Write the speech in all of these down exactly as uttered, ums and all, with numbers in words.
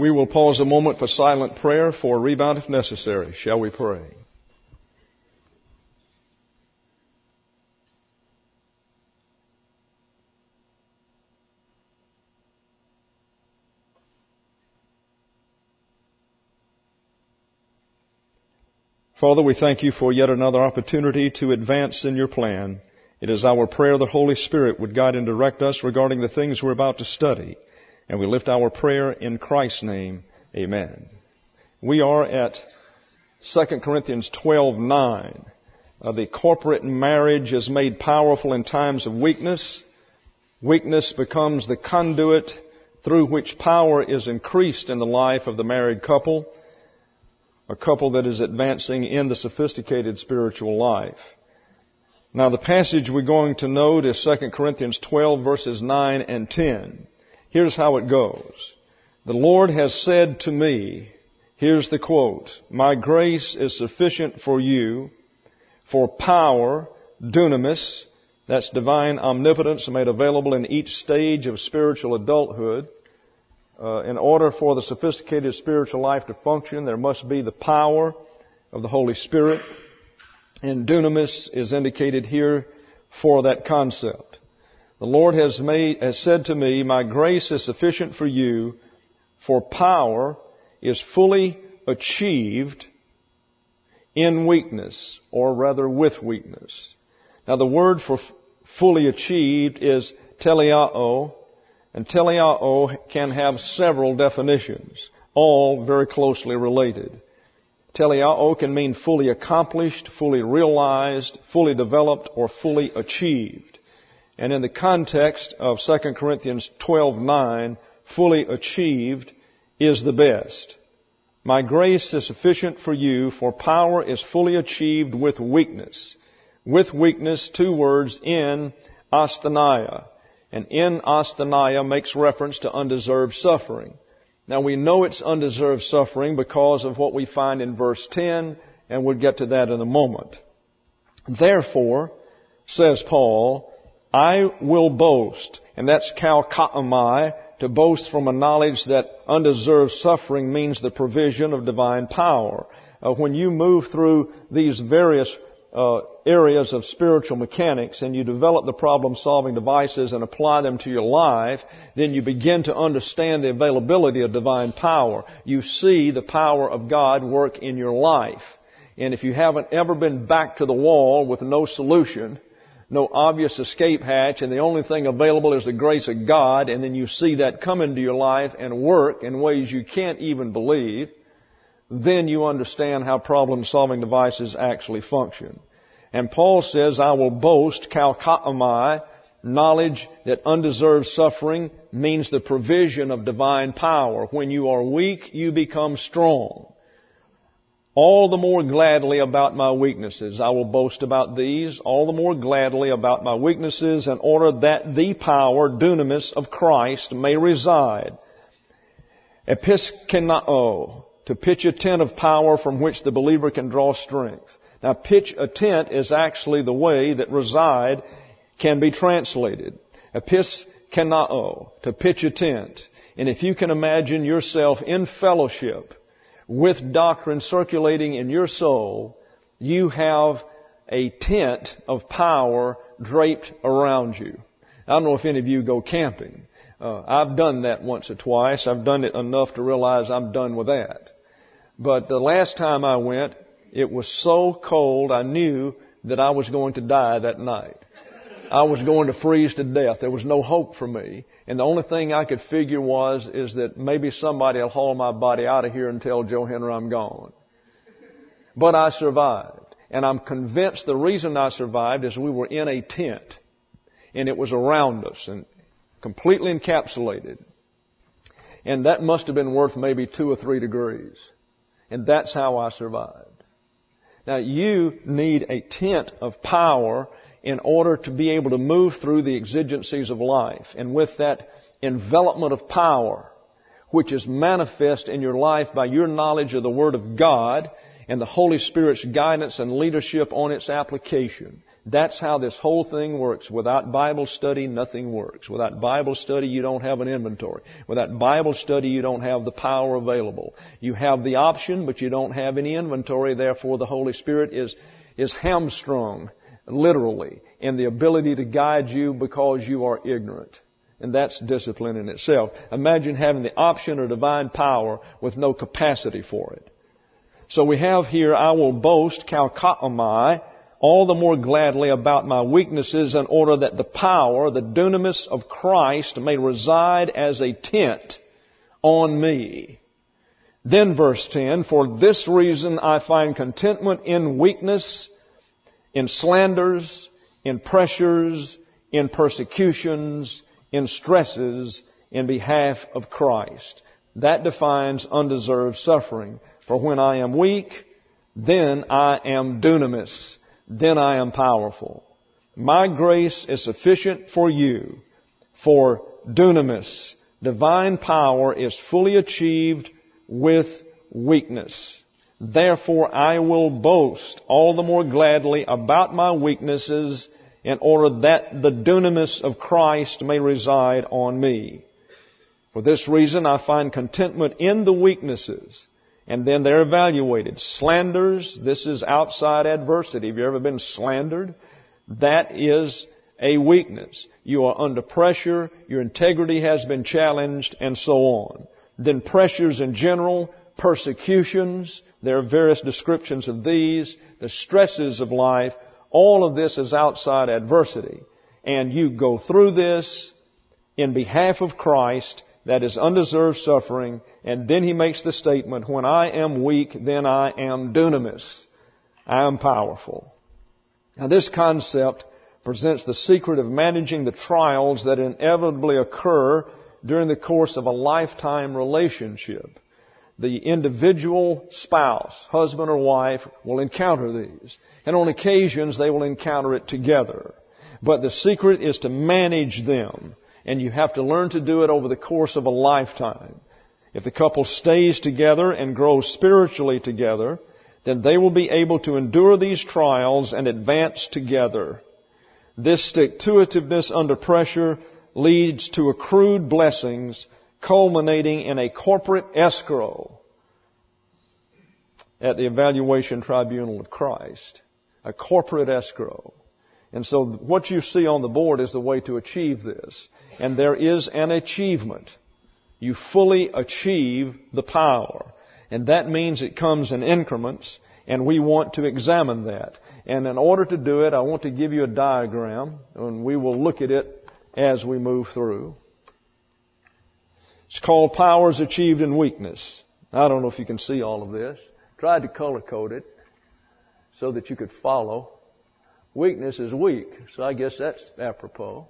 We will pause a moment for silent prayer for rebound if necessary. Shall we pray? Father, we thank you for yet another opportunity to advance in your plan. It is our prayer the Holy Spirit would guide and direct us regarding the things we're about to study. And we lift our prayer in Christ's name. Amen. We are at Second Corinthians twelve nine. Uh, the corporate marriage is made powerful in times of weakness. Weakness becomes the conduit through which power is increased in the life of the married couple, a couple that is advancing in the sophisticated spiritual life. Now, the passage we're going to note is Second Corinthians twelve, verses nine and ten. Here's how it goes. The Lord has said to me, here's the quote, "My grace is sufficient for you, for power, dunamis," that's divine omnipotence made available in each stage of spiritual adulthood. Uh, in order for the sophisticated spiritual life to function, there must be the power of the Holy Spirit. And dunamis is indicated here for that concept. The Lord has made, has said to me, "My grace is sufficient for you, for power is fully achieved in weakness," or rather with weakness. Now the word for f- fully achieved is teleao, and teleao can have several definitions, all very closely related. Teleao can mean fully accomplished, fully realized, fully developed, or fully achieved. And in the context of Second Corinthians twelve nine, fully achieved is the best. "My grace is sufficient for you, for power is fully achieved with weakness." With weakness, two words, in asthenia. And in asthenia makes reference to undeserved suffering. Now we know it's undeserved suffering because of what we find in verse ten, and we'll get to that in a moment. "Therefore," says Paul, "I will boast," and that's kalkaomai, to boast from a knowledge that undeserved suffering means the provision of divine power. Uh, when you move through these various uh, areas of spiritual mechanics and you develop the problem-solving devices and apply them to your life, then you begin to understand the availability of divine power. You see the power of God work in your life. And if you haven't ever been back to the wall with no solution, no obvious escape hatch, and the only thing available is the grace of God, and then you see that come into your life and work in ways you can't even believe, then you understand how problem-solving devices actually function. And Paul says, "I will boast," kalkaomai, knowledge that undeserved suffering means the provision of divine power. When you are weak, you become strong. "All the more gladly about my weaknesses. I will boast about these, all the more gladly about my weaknesses, in order that the power, dunamis, of Christ may reside." Episkenao, to pitch a tent of power from which the believer can draw strength. Now, pitch a tent is actually the way that reside can be translated. Episkenao, to pitch a tent. And if you can imagine yourself in fellowship with doctrine circulating in your soul, you have a tent of power draped around you. I don't know if any of you go camping. Uh, I've done that once or twice. I've done it enough to realize I'm done with that. But the last time I went, it was so cold I knew that I was going to die that night. I was going to freeze to death. There was no hope for me. And the only thing I could figure was, is that maybe somebody will haul my body out of here and tell Joe Henry I'm gone. But I survived. And I'm convinced the reason I survived is we were in a tent. And it was around us and completely encapsulated. And that must have been worth maybe two or three degrees. And that's how I survived. Now you need a tent of power in order to be able to move through the exigencies of life. And with that envelopment of power, which is manifest in your life by your knowledge of the Word of God and the Holy Spirit's guidance and leadership on its application. That's how this whole thing works. Without Bible study, nothing works. Without Bible study, you don't have an inventory. Without Bible study, you don't have the power available. You have the option, but you don't have any inventory. Therefore, the Holy Spirit is, is hamstrung, literally, in the ability to guide you because you are ignorant. And that's discipline in itself. Imagine having the option or divine power with no capacity for it. So we have here, I will boast, kalkaomai, all the more gladly about my weaknesses in order that the power, the dunamis of Christ may reside as a tent on me. Then verse ten, for this reason I find contentment in weakness, in slanders, in pressures, in persecutions, in stresses, in behalf of Christ. That defines undeserved suffering. For when I am weak, then I am dunamis. Then I am powerful. My grace is sufficient for you, for dunamis, divine power, is fully achieved with weakness. Therefore I will boast all the more gladly about my weaknesses in order that the dunamis of Christ may reside on me. For this reason I find contentment in the weaknesses. And then they're evaluated. Slanders, this is outside adversity. Have you ever been slandered? That is a weakness. You are under pressure, your integrity has been challenged, and so on. Then pressures in general, persecutions, there are various descriptions of these, the stresses of life, all of this is outside adversity. And you go through this in behalf of Christ. That is undeserved suffering. And then he makes the statement, when I am weak, then I am dunamis. I am powerful. Now this concept presents the secret of managing the trials that inevitably occur during the course of a lifetime relationship. The individual spouse, husband or wife, will encounter these. And on occasions they will encounter it together. But the secret is to manage them. And you have to learn to do it over the course of a lifetime. If the couple stays together and grows spiritually together, then they will be able to endure these trials and advance together. This stick-to-itiveness under pressure leads to accrued blessings, culminating in a corporate escrow at the evaluation tribunal of Christ. A corporate escrow. And so what you see on the board is the way to achieve this. And there is an achievement. You fully achieve the power. And that means it comes in increments, and we want to examine that. And in order to do it, I want to give you a diagram, and we will look at it as we move through. It's called Powers Achieved in Weakness. I don't know if you can see all of this. Tried to color code it so that you could follow. Weakness is weak, so I guess that's apropos.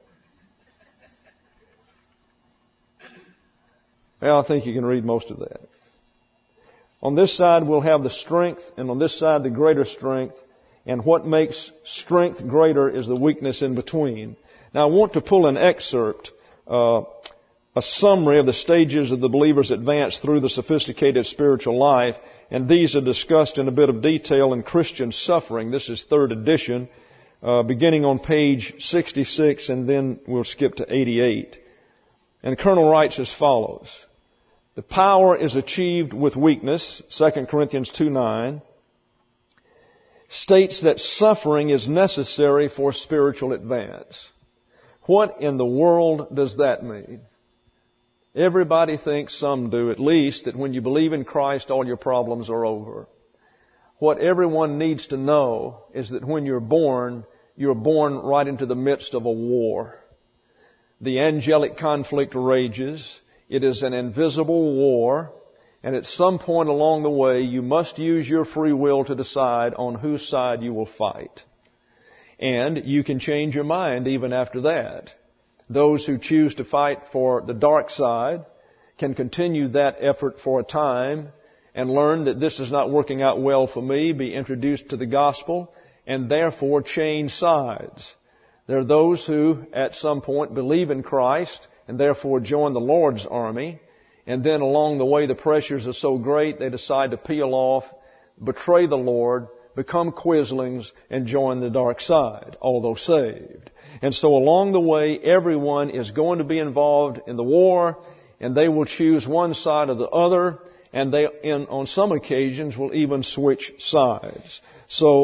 Well, I think you can read most of that. On this side, we'll have the strength, and on this side, the greater strength. And what makes strength greater is the weakness in between. Now, I want to pull an excerpt, uh, a summary of the stages of the believer's advance through the sophisticated spiritual life. And these are discussed in a bit of detail in Christian Suffering. This is third edition. Uh, beginning on page sixty-six, and then we'll skip to eighty-eight. And Colonel writes as follows. The power is achieved with weakness, Second Corinthians two nine, states that suffering is necessary for spiritual advance. What in the world does that mean? Everybody thinks, some do at least, that when you believe in Christ, all your problems are over. What everyone needs to know is that when you're born, you're born right into the midst of a war. The angelic conflict rages. It is an invisible war. And at some point along the way, you must use your free will to decide on whose side you will fight. And you can change your mind even after that. Those who choose to fight for the dark side can continue that effort for a time and learn that this is not working out well for me, be introduced to the gospel, and therefore change sides. There are those who at some point believe in Christ and therefore join the Lord's army, and then along the way the pressures are so great they decide to peel off. betray the Lord, become quislings, and join the dark side, although saved. And so along the way, everyone is going to be involved in the war, and they will choose one side or the other, and they, in, on some occasions, will even switch sides. So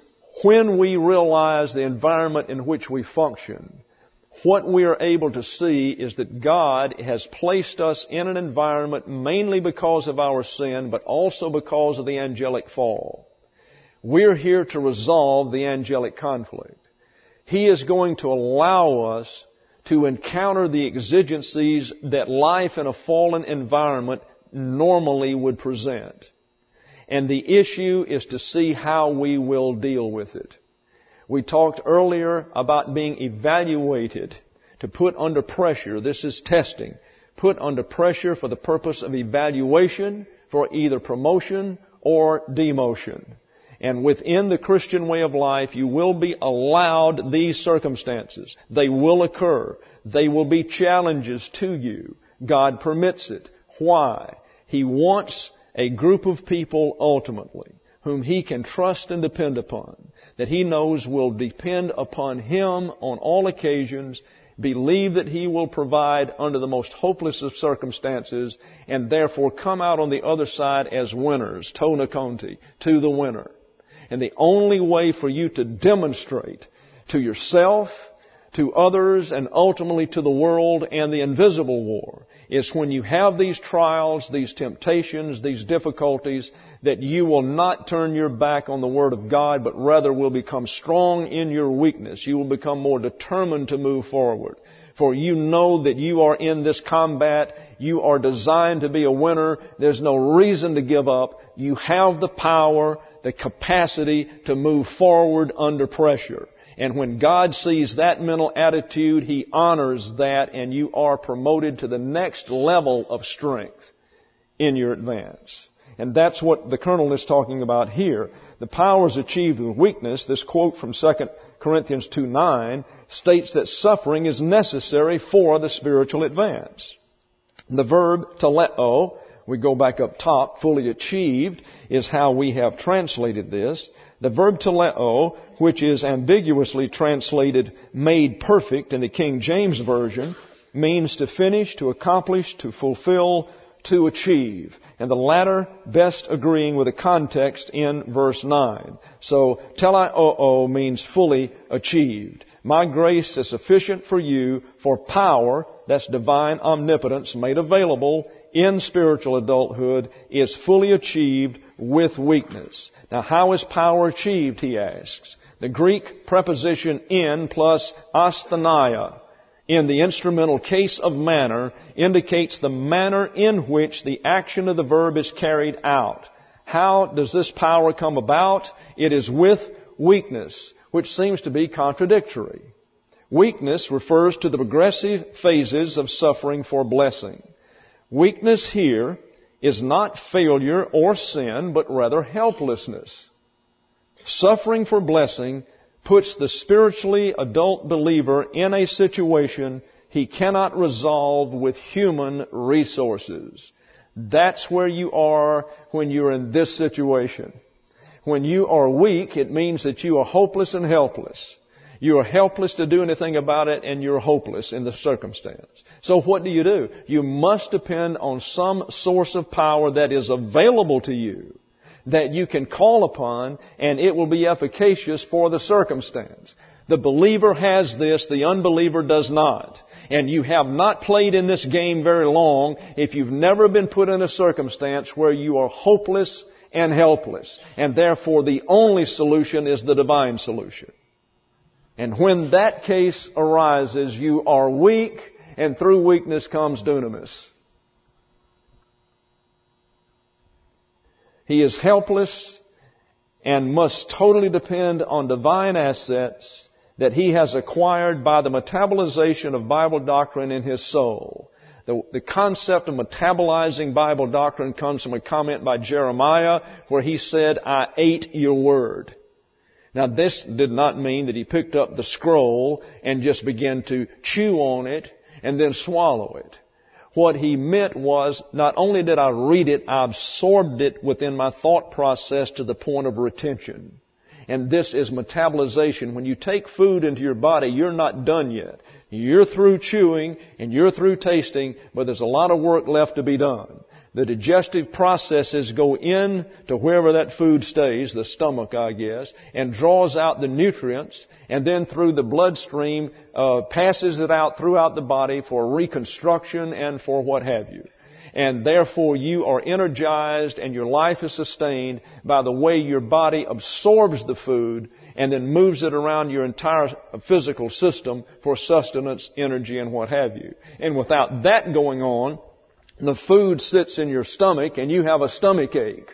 when we realize the environment in which we function, what we are able to see is that God has placed us in an environment mainly because of our sin, but also because of the angelic fall. We're here to resolve the angelic conflict. He is going to allow us to encounter the exigencies that life in a fallen environment normally would present. And the issue is to see how we will deal with it. We talked earlier about being evaluated, to put under pressure. This is testing. Put under pressure for the purpose of evaluation, for either promotion or demotion. And within the Christian way of life, you will be allowed these circumstances. They will occur. They will be challenges to you. God permits it. Why? He wants a group of people ultimately whom He can trust and depend upon, that He knows will depend upon Him on all occasions, believe that He will provide under the most hopeless of circumstances, and therefore come out on the other side as winners, tona conti, to the winner. And the only way for you to demonstrate to yourself, to others, and ultimately to the world and the invisible war is when you have these trials, these temptations, these difficulties, that you will not turn your back on the Word of God, but rather will become strong in your weakness. You will become more determined to move forward. For you know that you are in this combat. You are designed to be a winner. There's no reason to give up. You have the power, the capacity to move forward under pressure. And when God sees that mental attitude, He honors that, and you are promoted to the next level of strength in your advance. And that's what the Colonel is talking about here. The power is achieved with weakness. This quote from Second Corinthians two nine states that suffering is necessary for the spiritual advance. The verb teleo, we go back up top, fully achieved, is how we have translated this. The verb teleo, which is ambiguously translated made perfect in the King James Version, means to finish, to accomplish, to fulfill, to achieve. And the latter best agreeing with the context in verse nine. So, teleoo means fully achieved. My grace is sufficient for you, for power, that's divine omnipotence made available in spiritual adulthood, is fully achieved with weakness. Now, how is power achieved, he asks. The Greek preposition in plus asthenia in the instrumental case of manner indicates the manner in which the action of the verb is carried out. How does this power come about? It is with weakness, which seems to be contradictory. Weakness refers to the progressive phases of suffering for blessing. Weakness here is not failure or sin, but rather helplessness. Suffering for blessing puts the spiritually adult believer in a situation he cannot resolve with human resources. That's where you are when you're in this situation. When you are weak, it means that you are hopeless and helpless. You are helpless to do anything about it, and you're hopeless in the circumstance. So what do you do? You must depend on some source of power that is available to you, that you can call upon, and it will be efficacious for the circumstance. The believer has this, the unbeliever does not. And you have not played in this game very long if you've never been put in a circumstance where you are hopeless and helpless. And therefore the only solution is the divine solution. And when that case arises, you are weak, and through weakness comes dunamis. He is helpless and must totally depend on divine assets that he has acquired by the metabolization of Bible doctrine in his soul. The, the concept of metabolizing Bible doctrine comes from a comment by Jeremiah where he said, I ate your word. Now, this did not mean that he picked up the scroll and just began to chew on it and then swallow it. What he meant was, not only did I read it, I absorbed it within my thought process to the point of retention. And this is metabolization. When you take food into your body, you're not done yet. You're through chewing and you're through tasting, but there's a lot of work left to be done. The digestive processes go in to wherever that food stays, the stomach, I guess, and draws out the nutrients, and then through the bloodstream uh, passes it out throughout the body for reconstruction and for what have you. And therefore you are energized and your life is sustained by the way your body absorbs the food and then moves it around your entire physical system for sustenance, energy, and what have you. And without that going on, the food sits in your stomach and you have a stomach ache.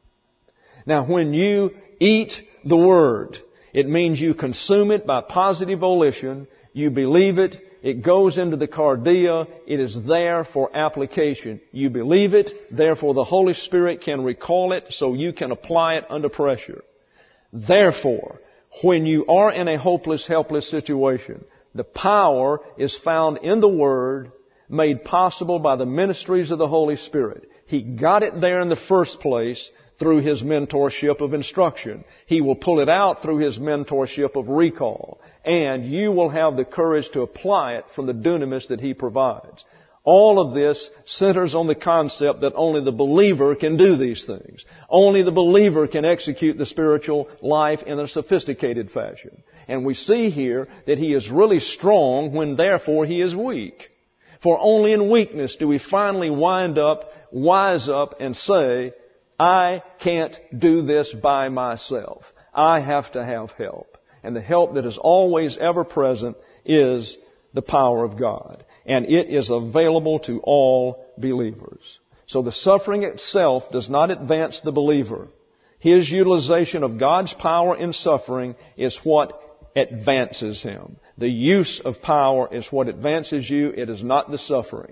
Now, when you eat the Word, it means you consume it by positive volition, you believe it, it goes into the cardia, it is there for application. You believe it, therefore the Holy Spirit can recall it so you can apply it under pressure. Therefore, when you are in a hopeless, helpless situation, the power is found in the Word, made possible by the ministries of the Holy Spirit. He got it there in the first place through His mentorship of instruction. He will pull it out through His mentorship of recall. And you will have the courage to apply it from the dunamis that He provides. All of this centers on the concept that only the believer can do these things. Only the believer can execute the spiritual life in a sophisticated fashion. And we see here that he is really strong when therefore he is weak. For only in weakness do we finally wind up, wise up, and say, I can't do this by myself. I have to have help. And the help that is always ever present is the power of God. And it is available to all believers. So the suffering itself does not advance the believer. His utilization of God's power in suffering is what advances him. The use of power is what advances you. It is not the suffering.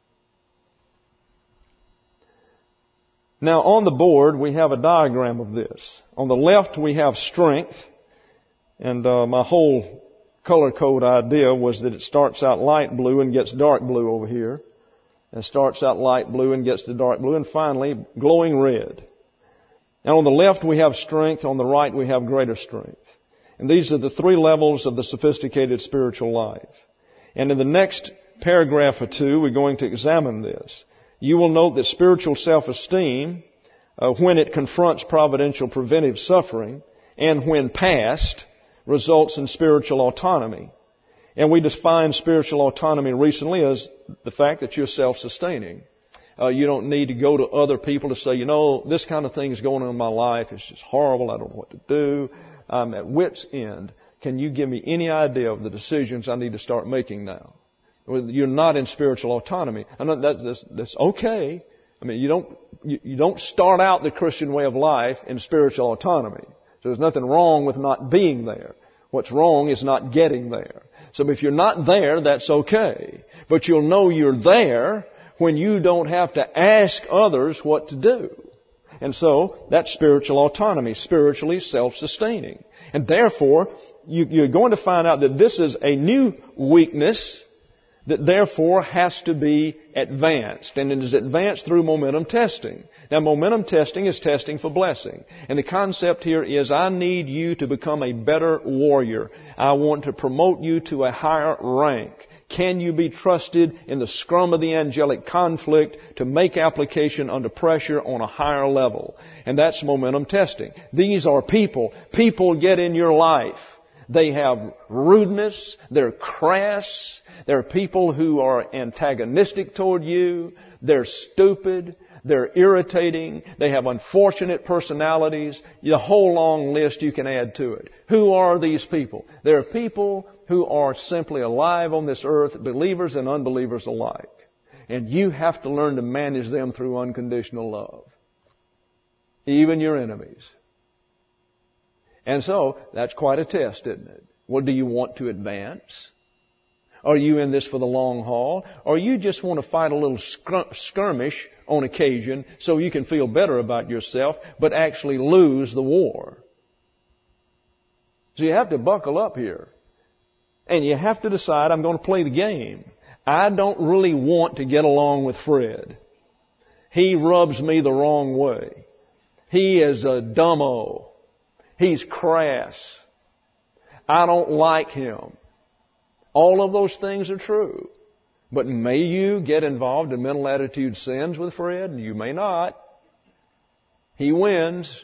Now on the board we have a diagram of this. On the left we have strength. And uh, my whole color code idea was that it starts out light blue and gets dark blue over here. And starts out light blue and gets to dark blue. And finally glowing red. And on the left we have strength. On the right we have greater strength. And these are the three levels of the sophisticated spiritual life. And in the next paragraph or two, we're going to examine this. You will note that spiritual self-esteem, uh, when it confronts providential preventive suffering, and when passed, results in spiritual autonomy. And we define spiritual autonomy recently as the fact that you're self-sustaining. Uh, you don't need to go to other people to say, you know, this kind of thing is going on in my life. It's just horrible. I don't know what to do. I'm at wit's end. Can you give me any idea of the decisions I need to start making now? You're not in spiritual autonomy. I know that, that's, that's okay. I mean, you don't you, you don't start out the Christian way of life in spiritual autonomy. So there's nothing wrong with not being there. What's wrong is not getting there. So if you're not there, that's okay. But you'll know you're there when you don't have to ask others what to do. And so that's spiritual autonomy, spiritually self-sustaining. And therefore, you, you're going to find out that this is a new weakness that therefore has to be advanced. And it is advanced through momentum testing. Now, momentum testing is testing for blessing. And the concept here is I need you to become a better warrior. I want to promote you to a higher rank. Can you be trusted in the scrum of the angelic conflict to make application under pressure on a higher level? And that's momentum testing. These are people. People get in your life. They have rudeness. They're crass. They're people who are antagonistic toward you. They're stupid. They're irritating. They have unfortunate personalities. The whole long list you can add to it. Who are these people? They're people who are simply alive on this earth, believers and unbelievers alike. And you have to learn to manage them through unconditional love. Even your enemies. And so, that's quite a test, isn't it? What do you want to advance? Are you in this for the long haul? Or you just want to fight a little skirmish on occasion so you can feel better about yourself, but actually lose the war? So you have to buckle up here. And you have to decide, I'm going to play the game. I don't really want to get along with Fred. He rubs me the wrong way. He is a dumbo. He's crass. I don't like him. All of those things are true. But may you get involved in mental attitude sins with Fred? You may not. He wins.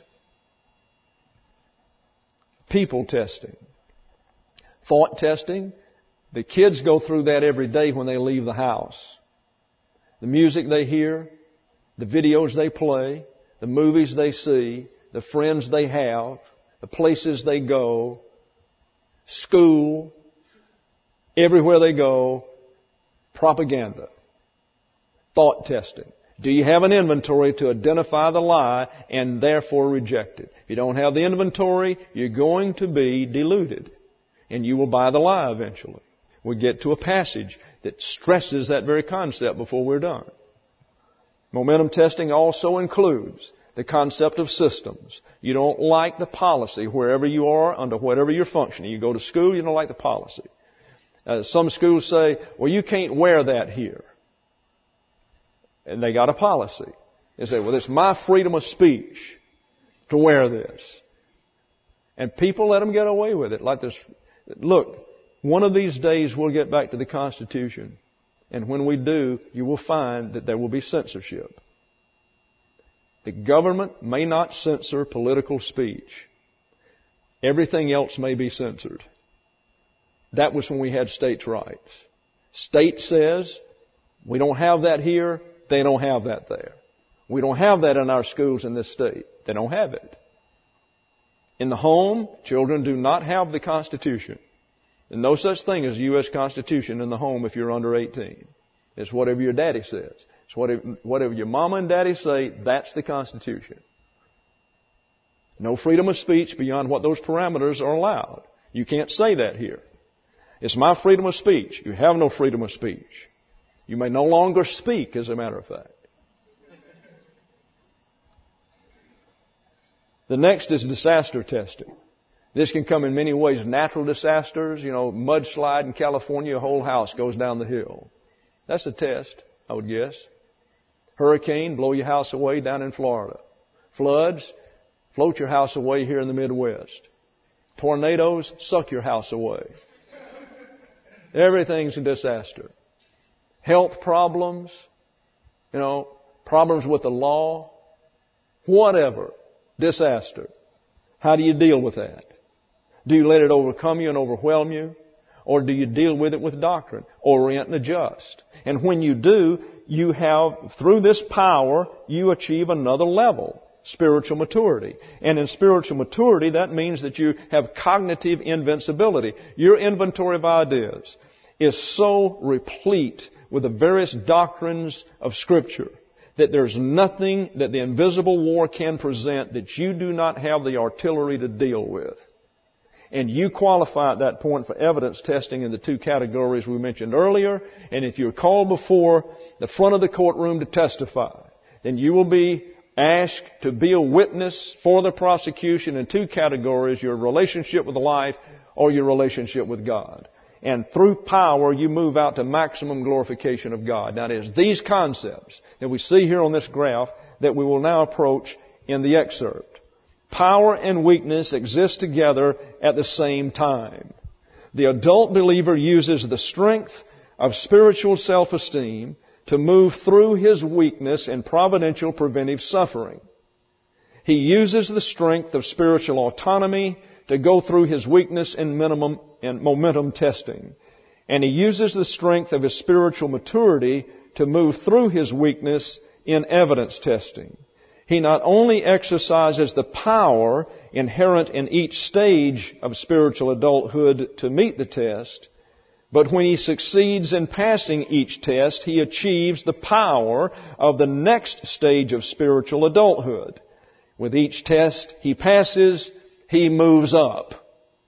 People testing. Thought testing. The kids go through that every day when they leave the house. The music they hear, the videos they play, the movies they see, the friends they have, the places they go, school, everywhere they go, propaganda, thought testing. Do you have an inventory to identify the lie and therefore reject it? If you don't have the inventory, you're going to be deluded. And you will buy the lie eventually. We get to a passage that stresses that very concept before we're done. Momentum testing also includes the concept of systems. You don't like the policy wherever you are, under whatever you're functioning. You go to school, you don't like the policy. Uh, some schools say, well, you can't wear that here. And they got a policy. They say, well, it's my freedom of speech to wear this. And people let them get away with it. Like this. Look, one of these days we'll get back to the Constitution. And when we do, you will find that there will be censorship. The government may not censor political speech. Everything else may be censored. That was when we had states' rights. State says, we don't have that here, they don't have that there. We don't have that in our schools in this state. They don't have it. In the home, children do not have the Constitution. There's no such thing as a U S Constitution in the home if you're under eighteen. It's whatever your daddy says. It's whatever, whatever your mama and daddy say, that's the Constitution. No freedom of speech beyond what those parameters are allowed. You can't say that here. It's my freedom of speech. You have no freedom of speech. You may no longer speak, as a matter of fact. The next is disaster testing. This can come in many ways. Natural disasters, you know, mudslide in California, a whole house goes down the hill. That's a test, I would guess. Hurricane, blow your house away down in Florida. Floods, float your house away here in the Midwest. Tornadoes, suck your house away. Everything's a disaster. Health problems, you know, problems with the law, whatever, disaster. How do you deal with that? Do you let it overcome you and overwhelm you? Or do you deal with it with doctrine? Orient and adjust. And when you do, you have, through this power, you achieve another level, spiritual maturity. And in spiritual maturity, that means that you have cognitive invincibility. Your inventory of ideas is so replete with the various doctrines of Scripture that there's nothing that the invisible war can present that you do not have the artillery to deal with. And you qualify at that point for evidence testing in the two categories we mentioned earlier. And if you're called before the front of the courtroom to testify, then you will be asked to be a witness for the prosecution in two categories, your relationship with life or your relationship with God. And through power, you move out to maximum glorification of God. Now, it is these concepts that we see here on this graph that we will now approach in the excerpt. Power and weakness exist together at the same time. The adult believer uses the strength of spiritual self-esteem to move through his weakness in providential preventive suffering. He uses the strength of spiritual autonomy to go through his weakness in minimum and momentum testing. And he uses the strength of his spiritual maturity to move through his weakness in evidence testing. He not only exercises the power inherent in each stage of spiritual adulthood to meet the test, but when he succeeds in passing each test, he achieves the power of the next stage of spiritual adulthood. With each test he passes, he moves up.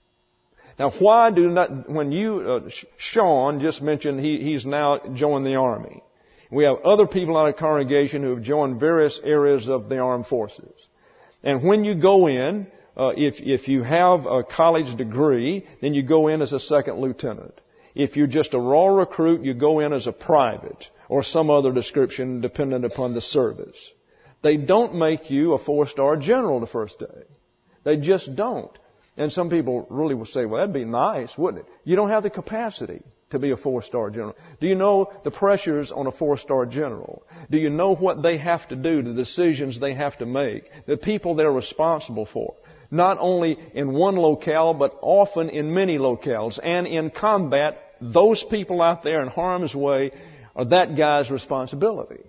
Now, why do not, when you, uh, Sean just mentioned he, he's now joined the Army. We have other people in our congregation who have joined various areas of the armed forces. And when you go in, uh, if, if you have a college degree, then you go in as a second lieutenant. If you're just a raw recruit, you go in as a private or some other description dependent upon the service. They don't make you a four-star general the first day. They just don't. And some people really will say, well, that'd be nice, wouldn't it? You don't have the capacity to be a four-star general. Do you know the pressures on a four-star general? Do you know what they have to do, the decisions they have to make, the people they're responsible for? Not only in one locale, but often in many locales. And in combat, those people out there in harm's way are that guy's responsibility.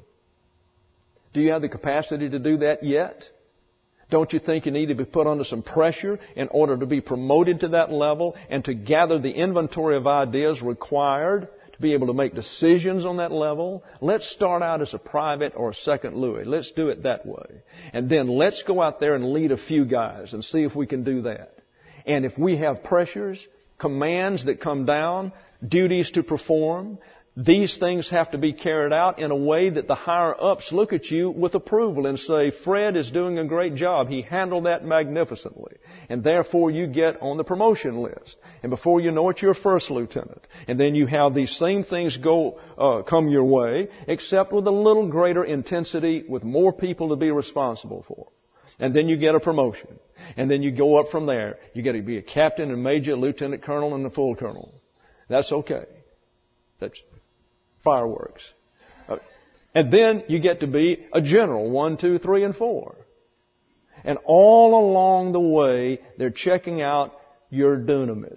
Do you have the capacity to do that yet? Don't you think you need to be put under some pressure in order to be promoted to that level and to gather the inventory of ideas required to be able to make decisions on that level? Let's start out as a private or a second Louis. Let's do it that way. And then let's go out there and lead a few guys and see if we can do that. And if we have pressures, commands that come down, duties to perform, these things have to be carried out in a way that the higher-ups look at you with approval and say, Fred is doing a great job. He handled that magnificently. And therefore you get on the promotion list. And before you know it, you're a first lieutenant. And then you have these same things go uh, come your way, except with a little greater intensity, with more people to be responsible for. And then you get a promotion. And then you go up from there. You get to be a captain and major, lieutenant colonel, and a full colonel. That's okay. That's fireworks. Uh, and then you get to be a general, one, two, three, and four. And all along the way, they're checking out your dunamis.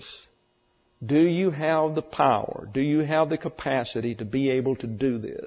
Do you have the power? Do you have the capacity to be able to do this?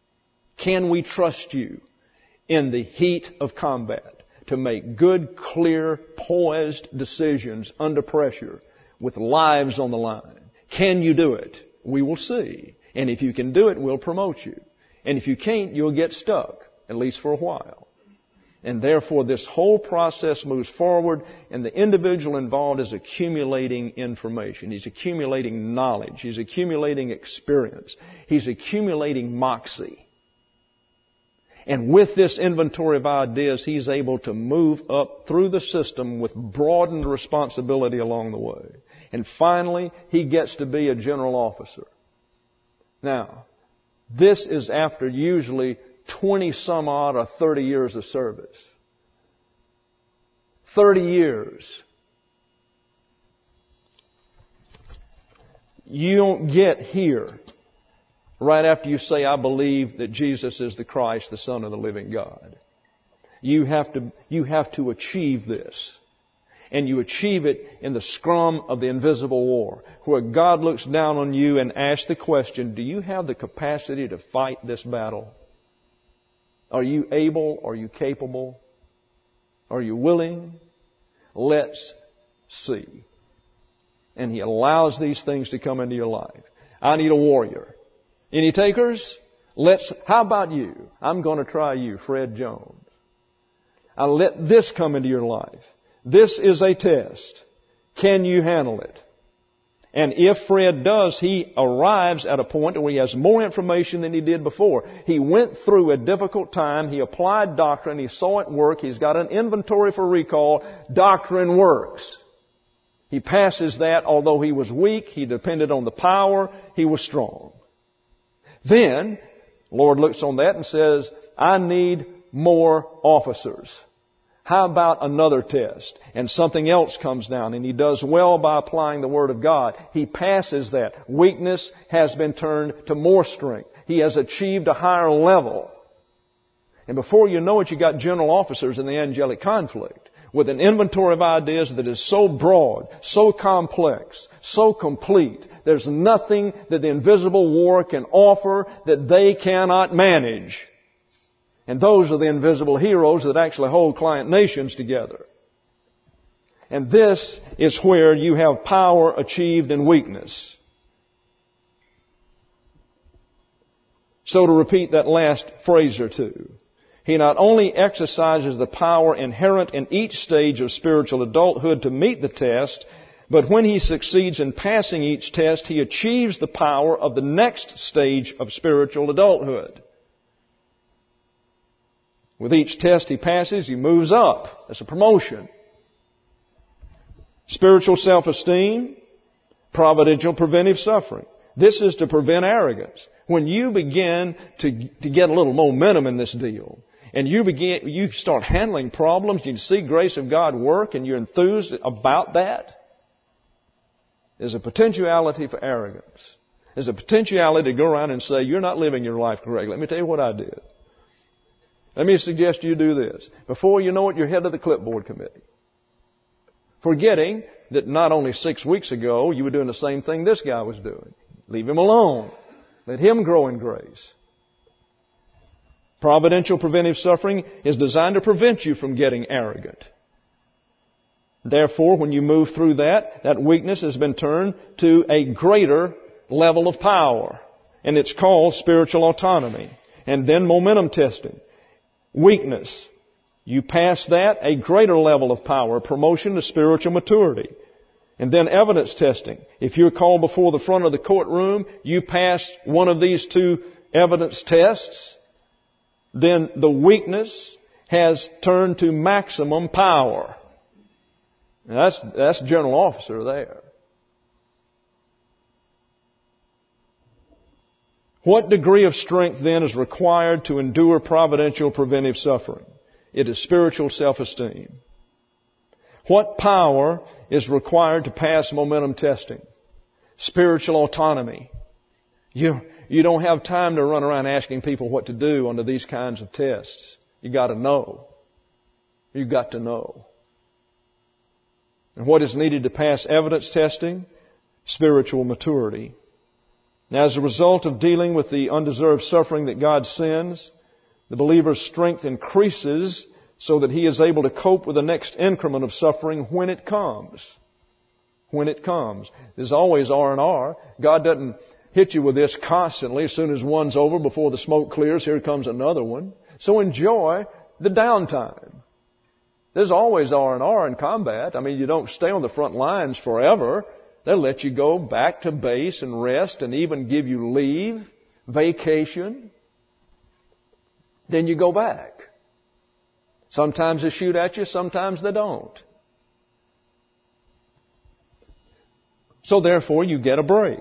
Can we trust you in the heat of combat to make good, clear, poised decisions under pressure with lives on the line? Can you do it? We will see. And if you can do it, we'll promote you. And if you can't, you'll get stuck, at least for a while. And therefore, this whole process moves forward, and the individual involved is accumulating information. He's accumulating knowledge. He's accumulating experience. He's accumulating moxie. And with this inventory of ideas, he's able to move up through the system with broadened responsibility along the way. And finally, he gets to be a general officer. Now, this is after usually twenty some odd or thirty years of service. thirty years. You don't get here right after you say, I believe that Jesus is the Christ, the Son of the living God. You have to, you have to achieve this. And you achieve it in the scrum of the invisible war, where God looks down on you and asks the question, do you have the capacity to fight this battle? Are you able? Are you capable? Are you willing? Let's see. And He allows these things to come into your life. I need a warrior. Any takers? Let's, how about you? I'm going to try you, Fred Jones. I'll let this come into your life. This is a test. Can you handle it? And if Fred does, he arrives at a point where he has more information than he did before. He went through a difficult time. He applied doctrine. He saw it work. He's got an inventory for recall. Doctrine works. He passes that. Although he was weak, he depended on the power. He was strong. Then, Lord looks on that and says, I need more officers. How about another test? And something else comes down, and he does well by applying the Word of God. He passes that. Weakness has been turned to more strength. He has achieved a higher level. And before you know it, you got general officers in the angelic conflict with an inventory of ideas that is so broad, so complex, so complete. There's nothing that the invisible war can offer that they cannot manage. And those are the invisible heroes that actually hold client nations together. And this is where you have power achieved in weakness. So to repeat that last phrase or two, he not only exercises the power inherent in each stage of spiritual adulthood to meet the test, but when he succeeds in passing each test, he achieves the power of the next stage of spiritual adulthood. With each test he passes, he moves up. That's a promotion. Spiritual self-esteem, Providential preventive suffering. This is to prevent arrogance. When you begin to, to get a little momentum in this deal, and you begin, you start handling problems, you see grace of God work, and you're enthused about that, there's a potentiality for arrogance. There's a potentiality to go around and say, you're not living your life correctly. Let me tell you what I did. Let me suggest you do this. Before you know it, you're head of the clipboard committee. Forgetting that not only six weeks ago you were doing the same thing this guy was doing. Leave him alone. Let him grow in grace. Providential preventive suffering is designed to prevent you from getting arrogant. Therefore, when you move through that, that weakness has been turned to a greater level of power. And it's called spiritual autonomy. And then momentum testing. Weakness. You pass that, a greater level of power, promotion to spiritual maturity. And then evidence testing. If you're called before the front of the courtroom, you pass one of these two evidence tests, then the weakness has turned to maximum power. Now that's, that's general officer there. What degree of strength then is required to endure providential preventive suffering? It is spiritual self-esteem. What power is required to pass momentum testing? Spiritual autonomy. You, you don't have time to run around asking people what to do under these kinds of tests. You got to know. You got to know. And what is needed to pass evidence testing? Spiritual maturity. Now, as a result of dealing with the undeserved suffering that God sends, the believer's strength increases so that he is able to cope with the next increment of suffering when it comes. When it comes. There's always R and R. God doesn't hit you with this constantly. As soon as one's over, before the smoke clears, here comes another one. So enjoy the downtime. There's always R and R in combat. I mean, you don't stay on the front lines forever. They'll let you go back to base and rest and even give you leave, vacation. Then you go back. Sometimes they shoot at you, sometimes they don't. So therefore, you get a break.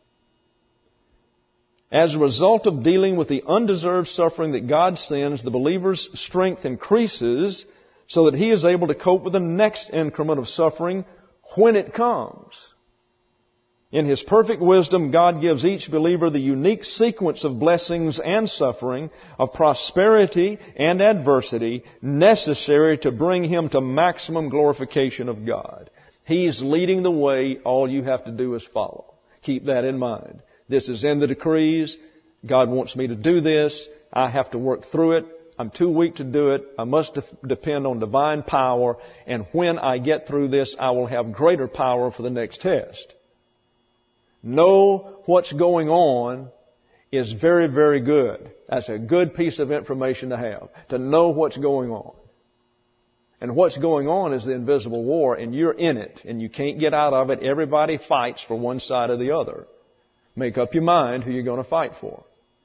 As a result of dealing with the undeserved suffering that God sends, the believer's strength increases so that he is able to cope with the next increment of suffering when it comes. In His perfect wisdom, God gives each believer the unique sequence of blessings and suffering, of prosperity and adversity necessary to bring him to maximum glorification of God. He's leading the way. All you have to do is follow. Keep that in mind. This is in the decrees. God wants me to do this. I have to work through it. I'm too weak to do it. I must de- depend on divine power. And when I get through this, I will have greater power for the next test. Know what's going on is very, very good. That's a good piece of information to have, to know what's going on. And what's going on is the invisible war, and you're in it, and you can't get out of it. Everybody fights for one side or the other. Make up your mind who you're going to fight for.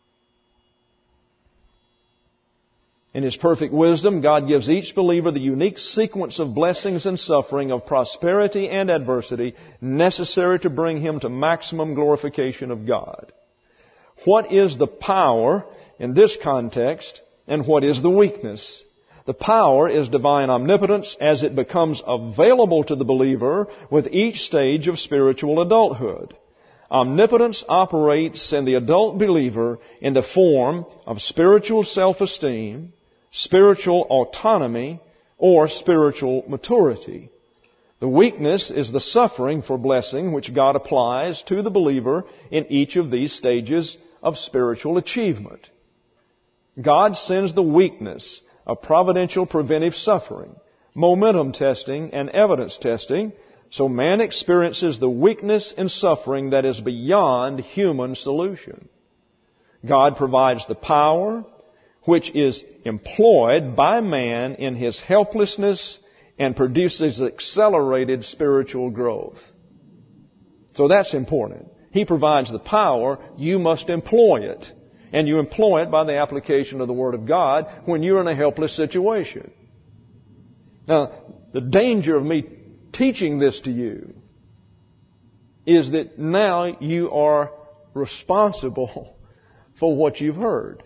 In His perfect wisdom, God gives each believer the unique sequence of blessings and suffering, of prosperity and adversity necessary to bring him to maximum glorification of God. What is the power in this context, and what is the weakness? The power is divine omnipotence as it becomes available to the believer with each stage of spiritual adulthood. Omnipotence operates in the adult believer in the form of spiritual self-esteem, spiritual autonomy, or spiritual maturity. The weakness is the suffering for blessing which God applies to the believer in each of these stages of spiritual achievement. God sends the weakness of providential preventive suffering, momentum testing, and evidence testing, so man experiences the weakness and suffering that is beyond human solution. God provides the power which is employed by man in his helplessness and produces accelerated spiritual growth. So that's important. He provides the power. You must employ it. And you employ it by the application of the Word of God when you're in a helpless situation. Now, the danger of me teaching this to you is that now you are responsible for what you've heard.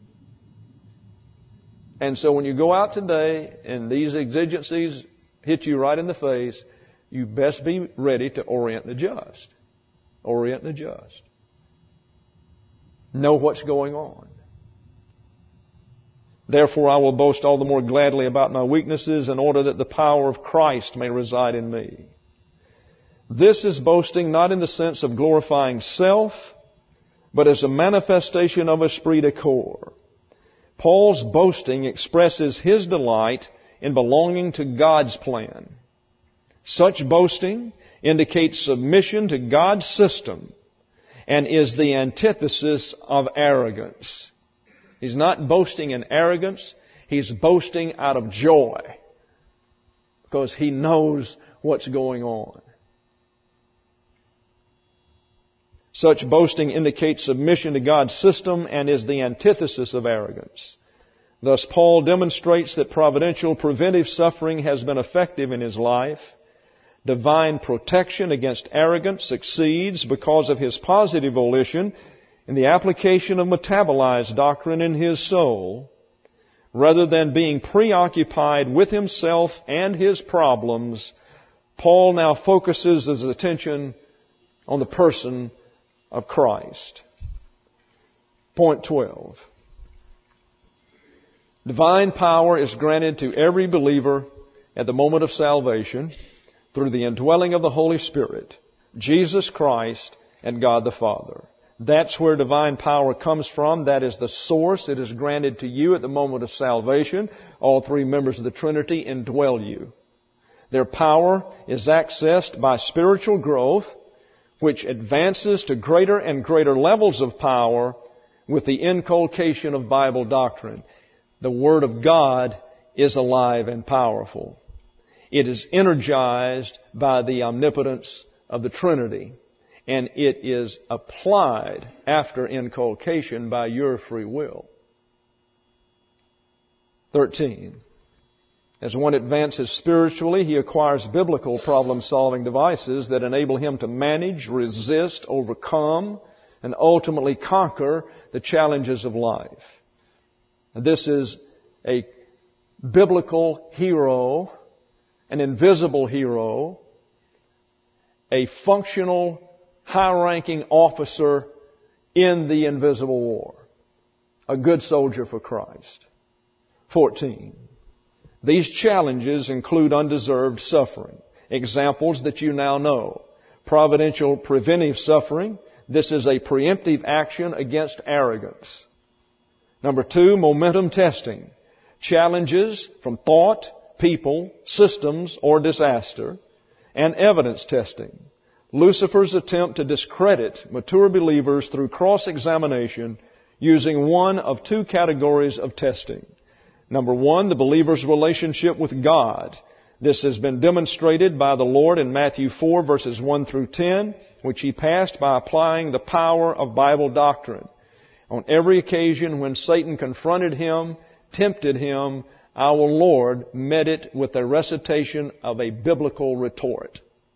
And so when you go out today and these exigencies hit you right in the face, you best be ready to orient and adjust. Orient and adjust. Know what's going on. Therefore I will boast all the more gladly about my weaknesses, in order that the power of Christ may reside in me. This is boasting not in the sense of glorifying self, but as a manifestation of esprit de corps. Paul's boasting expresses his delight in belonging to God's plan. Such boasting indicates submission to God's system and is the antithesis of arrogance. He's not boasting in arrogance. He's boasting out of joy because he knows what's going on. Such boasting indicates submission to God's system and is the antithesis of arrogance. Thus, Paul demonstrates that providential preventive suffering has been effective in his life. Divine protection against arrogance succeeds because of his positive volition in the application of metabolized doctrine in his soul, rather than being preoccupied with himself and his problems. Paul now focuses his attention on the person of Christ. Point twelve. Divine power is granted to every believer at the moment of salvation through the indwelling of the Holy Spirit, Jesus Christ, and God the Father. That's where divine power comes from. That is the source. It is granted to you at the moment of salvation. All three members of the Trinity indwell you. Their power is accessed by spiritual growth, which advances to greater and greater levels of power with the inculcation of Bible doctrine. The Word of God is alive and powerful. It is energized by the omnipotence of the Trinity, and it is applied after inculcation by your free will. Thirteen. As one advances spiritually, he acquires biblical problem-solving devices that enable him to manage, resist, overcome, and ultimately conquer the challenges of life. This is a biblical hero, an invisible hero, a functional, high-ranking officer in the invisible war, a good soldier for Christ. Fourteen. These challenges include undeserved suffering. Examples that you now know. Providential preventive suffering. This is a preemptive action against arrogance. Number two, momentum testing. Challenges from thought, people, systems, or disaster. And evidence testing. Lucifer's attempt to discredit mature believers through cross-examination using one of two categories of testing. Number one, the believer's relationship with God. This has been demonstrated by the Lord in Matthew four, verses one through ten, which He passed by applying the power of Bible doctrine. On every occasion when Satan confronted Him, tempted Him, our Lord met it with a recitation of a biblical retort.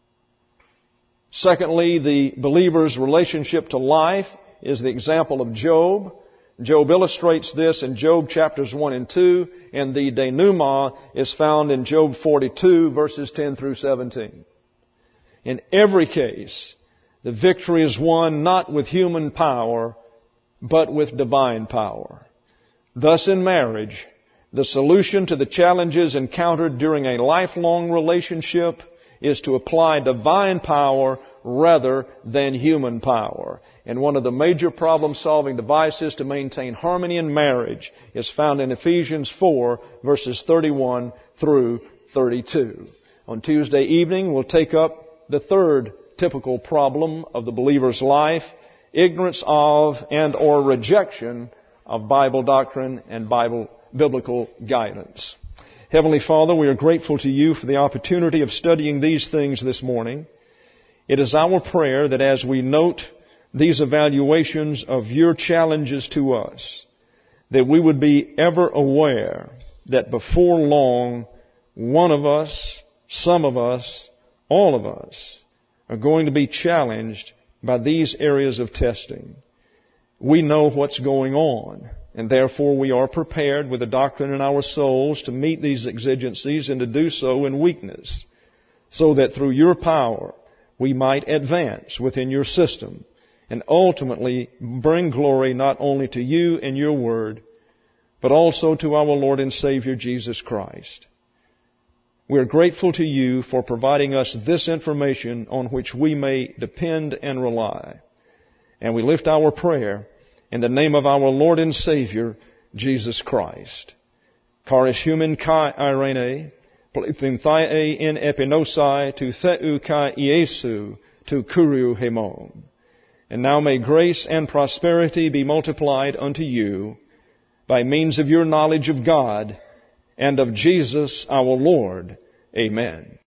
Secondly, the believer's relationship to life is the example of Job. Job illustrates this in Job chapters one and two, and the denouement is found in Job forty-two, verses ten through seventeen. In every case, the victory is won not with human power, but with divine power. Thus in marriage, the solution to the challenges encountered during a lifelong relationship is to apply divine power rather than human power. And one of the major problem-solving devices to maintain harmony in marriage is found in Ephesians four, verses thirty-one through thirty-two. On Tuesday evening, we'll take up the third typical problem of the believer's life, ignorance of and or rejection of Bible doctrine and Bible biblical guidance. Heavenly Father, we are grateful to You for the opportunity of studying these things this morning. It is our prayer that as we note these evaluations of Your challenges to us, that we would be ever aware that before long, one of us, some of us, all of us, are going to be challenged by these areas of testing. We know what's going on, and therefore we are prepared with the doctrine in our souls to meet these exigencies and to do so in weakness, so that through your power we might advance within your system and ultimately bring glory not only to you and your word, but also to our Lord and Savior Jesus Christ. We are grateful to you for providing us this information on which we may depend and rely. And we lift our prayer in the name of our Lord and Savior, Jesus Christ. Charis human kai irene, plithim thai in epinosai tu theu kai Iesu tu kuriu hemon. And now may grace and prosperity be multiplied unto you by means of your knowledge of God and of Jesus our Lord. Amen.